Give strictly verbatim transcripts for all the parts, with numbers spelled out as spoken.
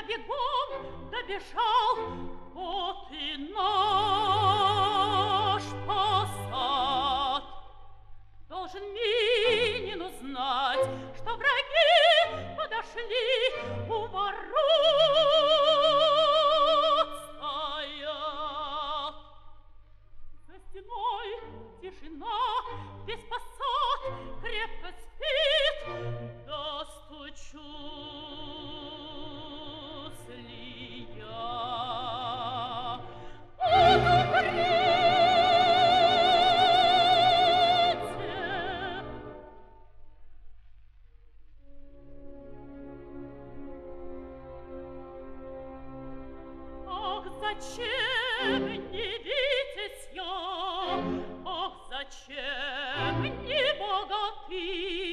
бегом добежал, вот и наш посад. Должен Минин узнать, что враги подошли, у ворот стоят. За стеной тишина, весь посад крепко спит. Достучусь ли я? Удумрите! Ах, зачем не видеть я? Ах, зачем не богаты?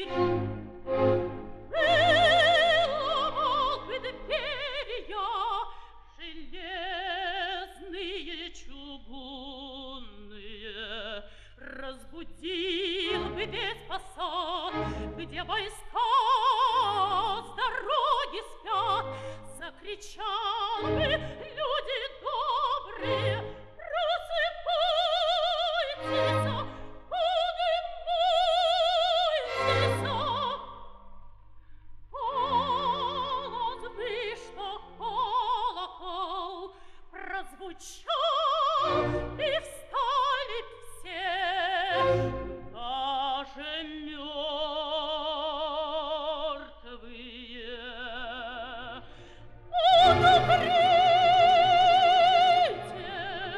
Выломал бы дверь я, железные, чугунные, разбудил бы весь посад, где войска с дороги спят, закричал бы: люди добрые, просыпайтесь, поднимайтесь. Голос бы, что колокол прозвучал, и встали б все, даже мертвые. Удумрите!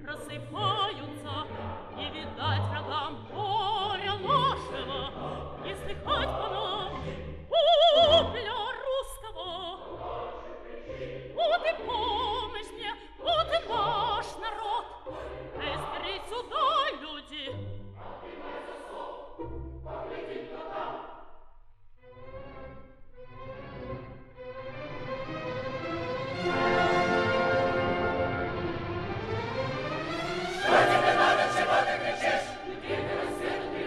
просыпаются, не видать врагам горя нашего, не слыхать по нам вопля русского. Вот и помощь мне, вот и ваш народ, быстрей сюда, люди. Что тебе надо, чего ты кричишь? Иди ты, рассвету,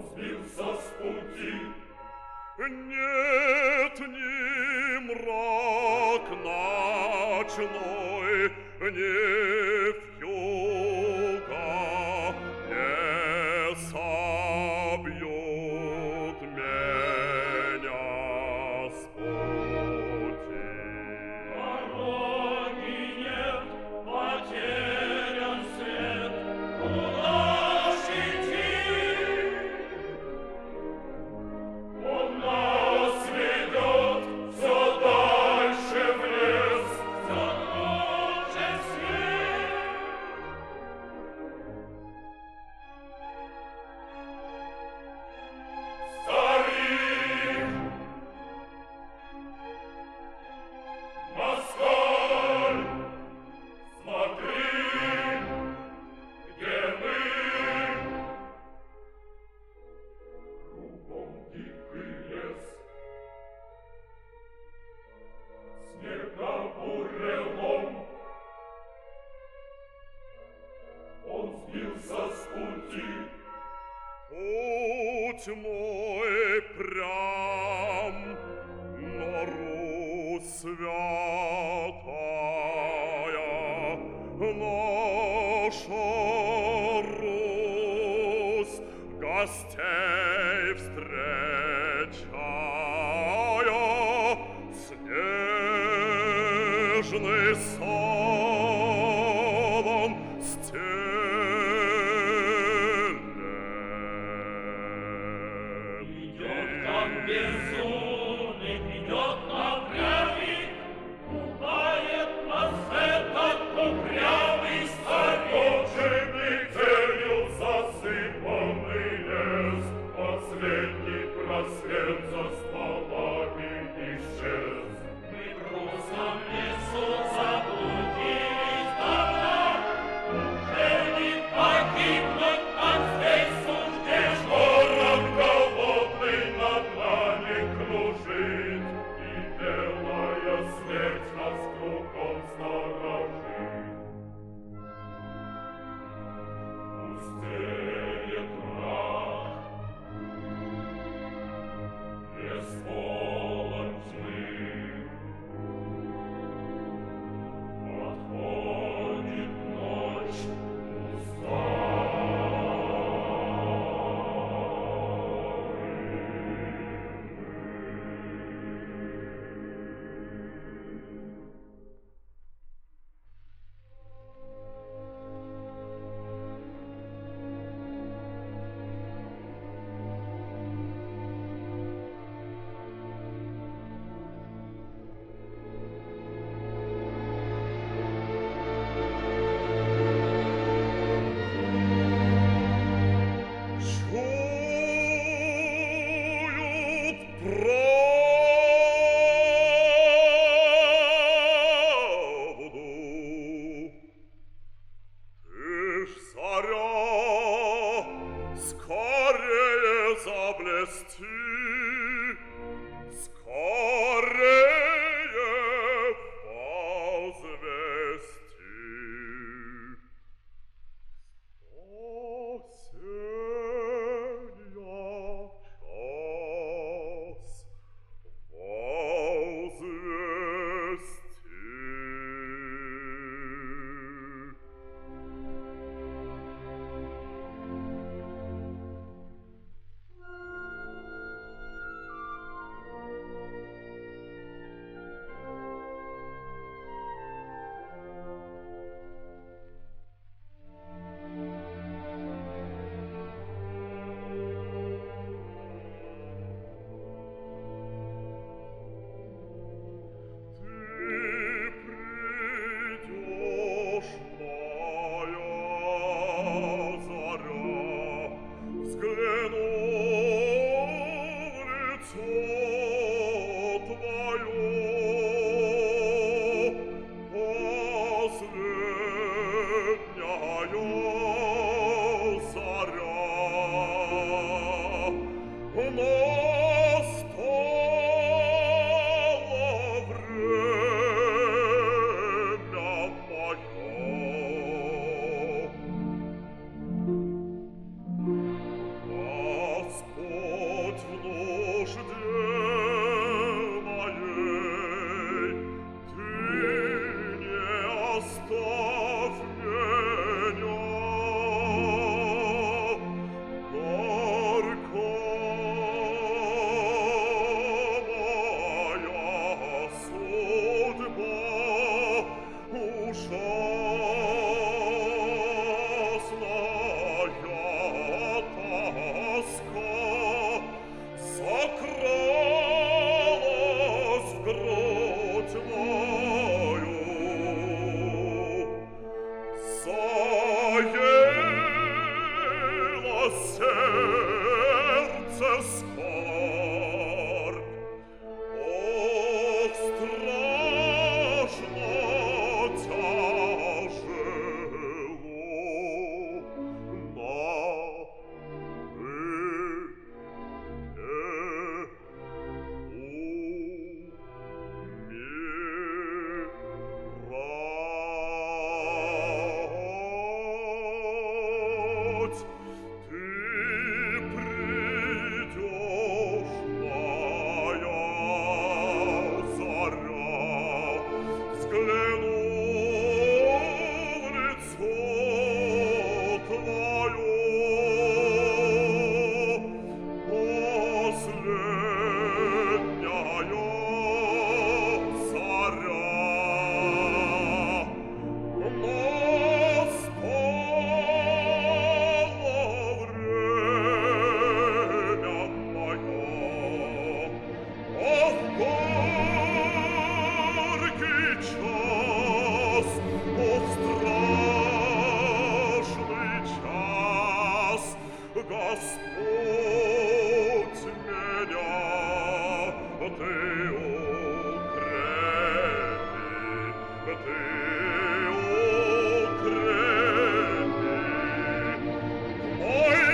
сбился с пути. Нет ни мрак ночной, ни вьюга не собьют меня с пути. Дороги нет, потерян след, куда ж идти? Он нас ведет все дальше в лес, все глубже в снег. Старик, москаль, смотри, где мы. Кругом дикий лес, снегобурелом. Он сбился с пути. Путь мой прям, но Русь святая, наша Русь, гостей встречая, снежный салон стелет. Идет как безумный, идет напрямик, пугает нас этот упрямый старик. Оконченный тенью засыпанный лес, последний просвет за стволами исчез. Мы в грустном лесу заблудились давно, уже не погибнуть нам здесь суждено. Ворон голодный над нами кружит, и белая смерть нас кругом сторожит. Пустеет мрак, лес полон тьмы. Отходит ночь чуют правду. Ты ж, заря, скорее заблести, скорее возвести. Спасенья час возвести. сердце скорбь. Ох, страшно тяжело на умирать. Ты придешь, моя заря, взгляну в лицо твое, последняя заря. Настало время мое. Ох, горький час, ох, страшный час. Господь меня ты укрепи, ты укрепи. Мой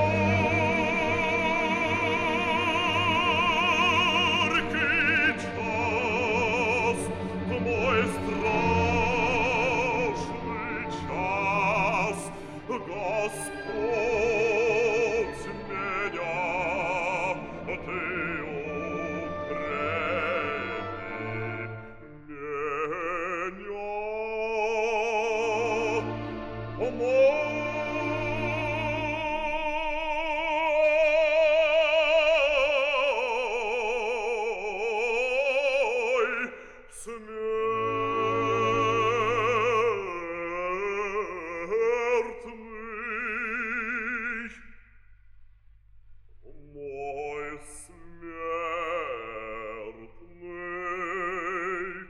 горький час, мой страшный час. Господь меня ты укрепи, меня. Мой смертный, мой смертный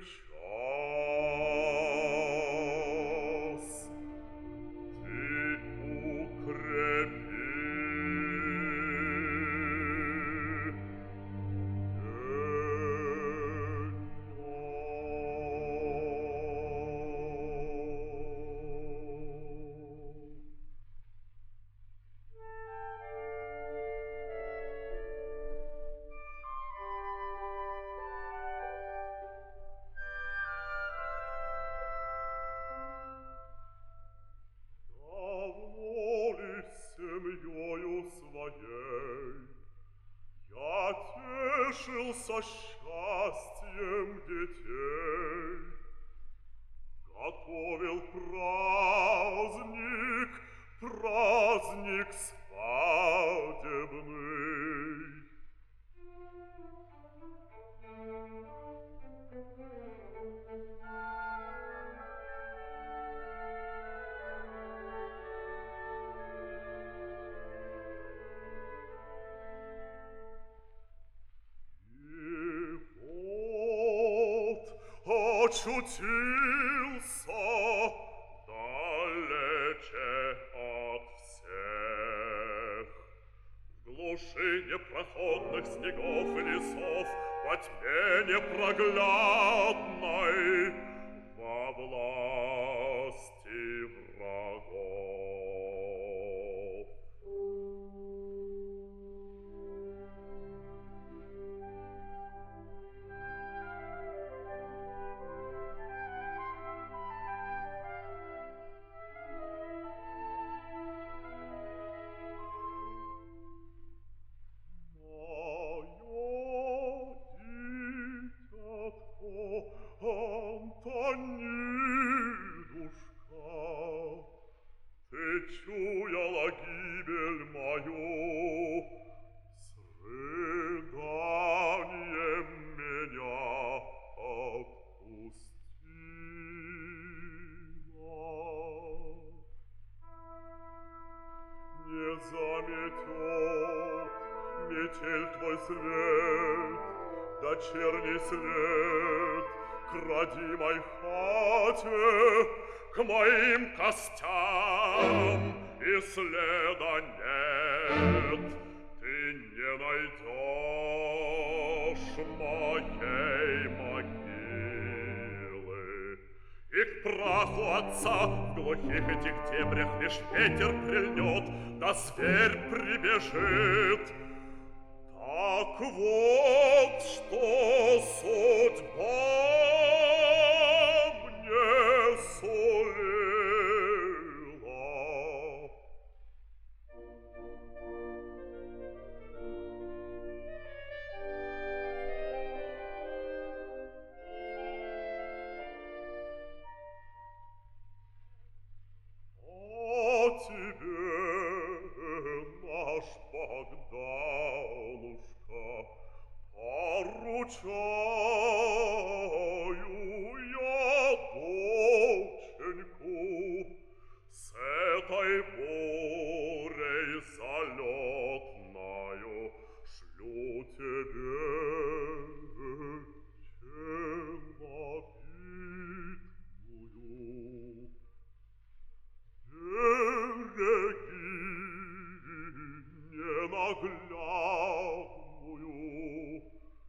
час. Ты укрепи давно ли семьёю своей я тешился счастьем детей, готовил праздник, праздник свадебный. Очутился далече от всех, в глуши непроходных снегов и лесов, во тьме непроглядной, во власти врагов. Антонидушка, ты чуяла гибель мою, с рыданием меня отпустила. Не заметет метель твой свет, дочерний след к родимой хате, к моим костям и следа нет. ты не найдешь моей могилы. И к праху отца в глухих декабрях лишь ветер прильнет, да зверь прибежит. Так вот, что судьба мне сулила. А тебе, наш Богданушка, поручаю я доченьку с этой бурей залетною, шлю тебе челобитную. Береги ненаглядную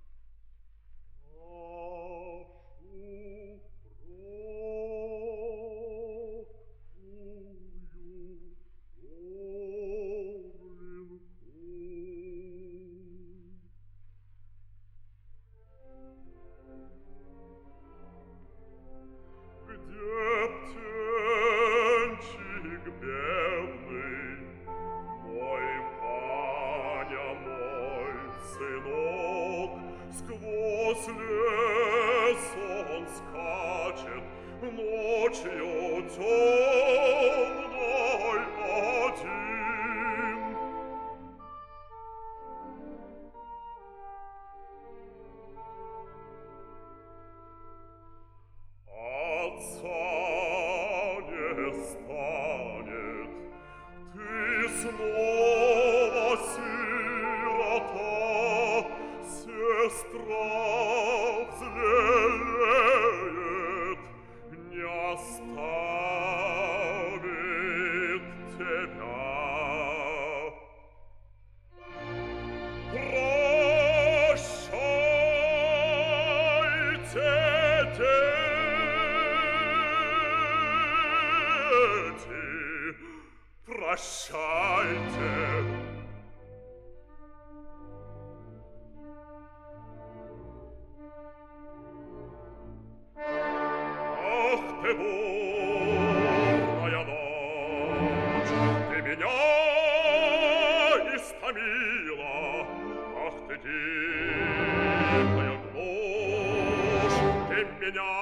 сквозь лес он скачет ночью темной один. Отца не станет, ты снова сирота, сестра взлелеет, не оставит тебя. Прощайте, дети, прощайте. Ты бурная ночь, ты меня истомила. Ах ты, дикая глушь, ты меня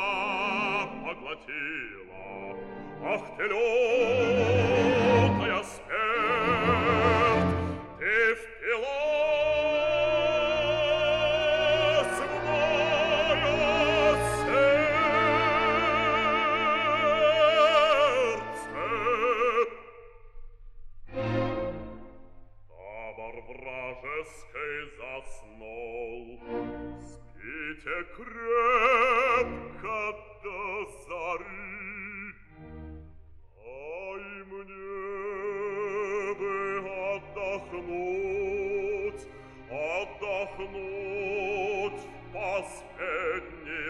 поглотила. Ах ты, лютая смерть, ты впилась в мое вражеской заснул. Спите крепко до зари. Ай, мне бы отдохнуть, отдохнуть в последний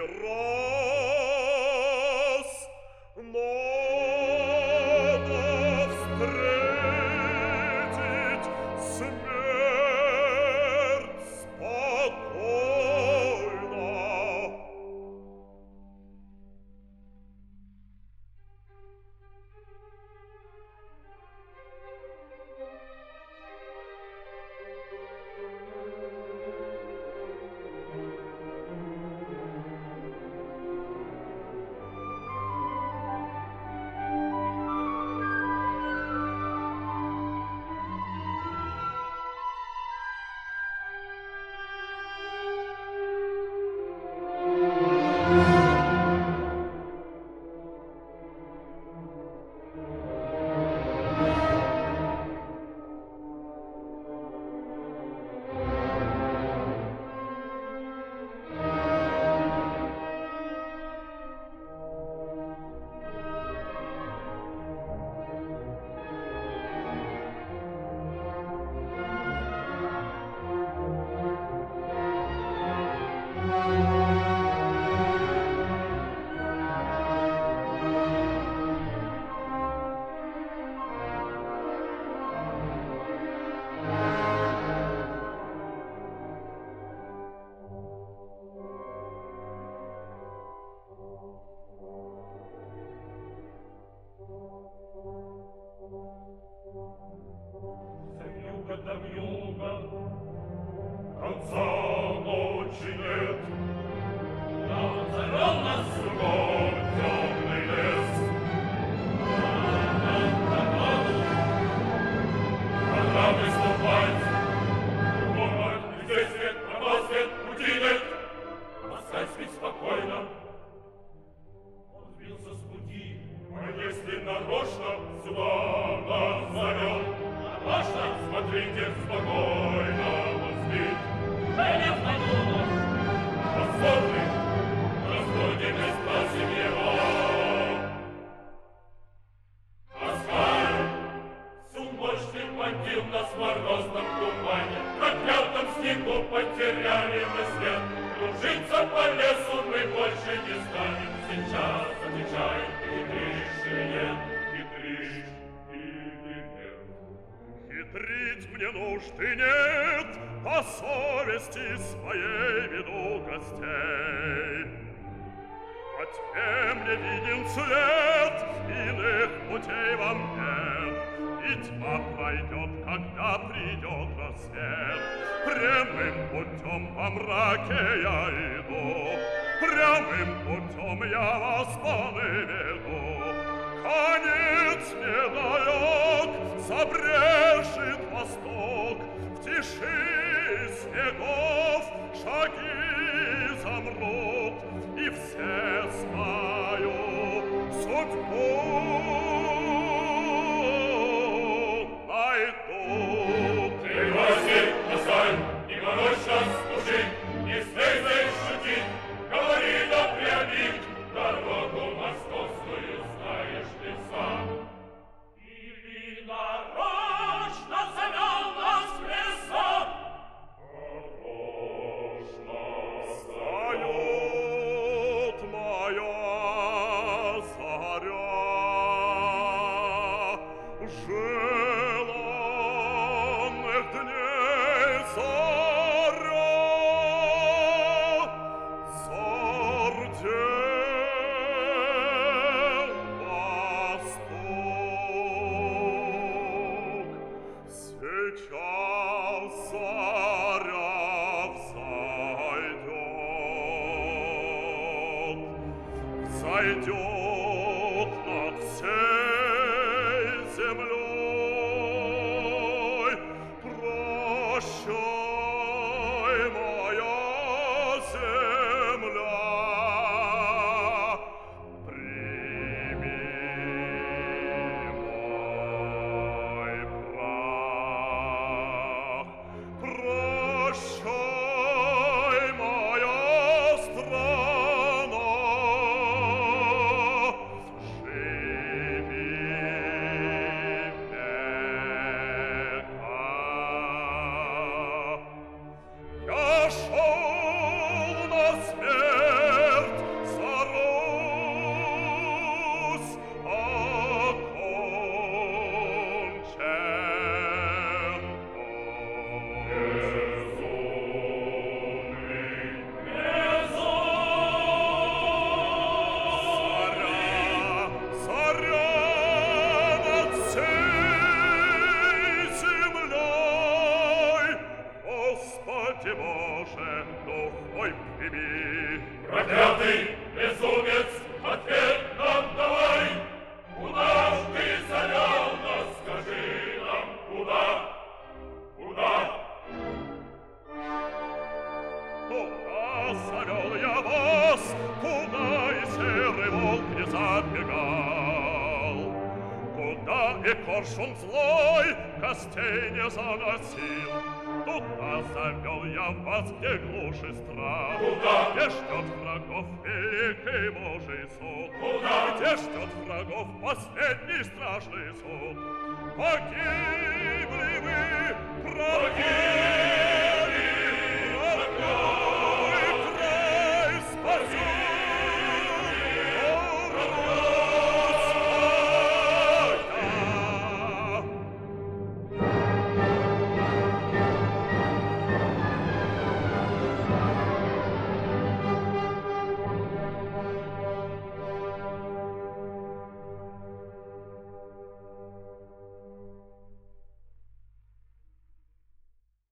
раз. Но встретить смерть спокойно. Вьюга да вьюга, конца ночи нет. Да он завел нас кругом темный лес. Пора приступать. Кругом здесь свет, пропал свет, пути нет. Оставь спить спокойно. Он сбился с пути, а если нарочно сюда нас завел? Нарочно? Смотрите, спокойно он спит. Женев найду. Посмотрим, разбудим и спасем его. Оскар, всю ночь ты водил нас в морозном тумане, в проклятом снегу потеряли мы след. Кружиться по лесу мы больше не станем. Сейчас отвечай, хитришь или нет? Хитришь или нет? Хитрить мне нужды нет, по совести своей веду гостей. По тьме мне виден след, иных путей вам нет. И тьма пройдет, когда придет рассвет. Прямым путем по мраке я иду, прямым путем я вас поведу. Конец недалек, забрешет восток, в тиши снегов шаги замрут, и все знаю судьбу найдут. Ты гости, оставь, не морочь нас души, не смей здесь шутить, говори да прямик, дорогу московскую знаешь ты сам. Или нарочно завел нас в леса? Нарочно встает моя заря, желанных дней заря, зардел восток. Сейчас заря взойдет, взойдет над всей землей. Прощай, моя земля, прими мой прах. Прощай, моя страна, живи века. Я шел на смерть за Русь, окончен путь. Заря, заря над всей землей, Господи Боже, дух мой прими. Проклятый безумец, ответ нам давай! Куда ж ты завел нас, скажи нам, куда? Куда? Туда завел я вас, куда и серый волк не забегал, куда и коршун злой костей не заносил. Туда завел я вас, где глуши страх, куда? Где ждет врагов великий Божий суд, куда? Где ждет врагов последний страшный суд. Погибли вы